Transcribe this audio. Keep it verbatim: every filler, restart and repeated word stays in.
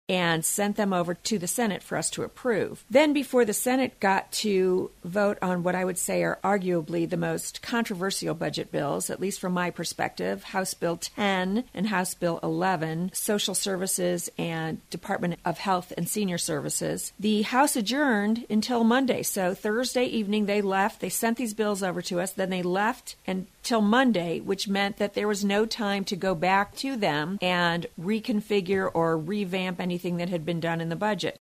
and sent them over to the Senate for us to approve. Then before the Senate got to vote on what I would say are arguably the most controversial budget bills, at least from my perspective, House Bill ten and House Bill eleven, Social Services and Department of Health and Senior Services, the House adjourned until Monday. So Thursday evening they left, they sent these bills over to us, then they left until Monday, which meant that there was no time to go back to them and reconfigure or revamp anything that had been done in the budget.